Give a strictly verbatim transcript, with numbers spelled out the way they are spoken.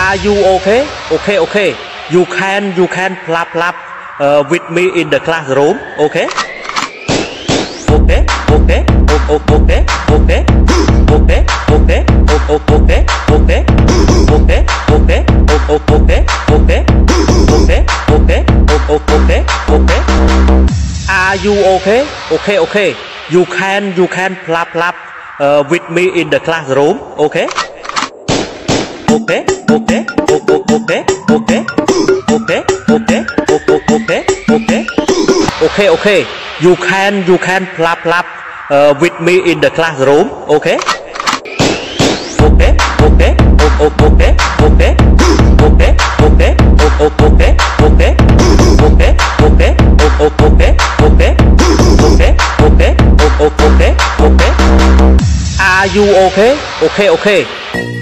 Are you okay? Okay, okay. You can, you can clap, clap uh, with me in the classroom. Okay? Okay, okay, okay, okay, okay, okay, okay, okay, okay, okay, okay, okay, okay, okay, okay, okay, okay. Are you okay? Okay, okay. You can, you can clap, clap uh, with me in the classroom. Okay? Okay, okay, okay, okay, okay, okay, okay, okay, okay, okay, okay. You can, you can clap, clap uh, with me in the classroom. Okay? Okay, okay, okay, okay, okay, okay, okay, okay, okay, okay, okay, okay, okay, okay, okay, okay, okay. Are you okay? Okay, okay.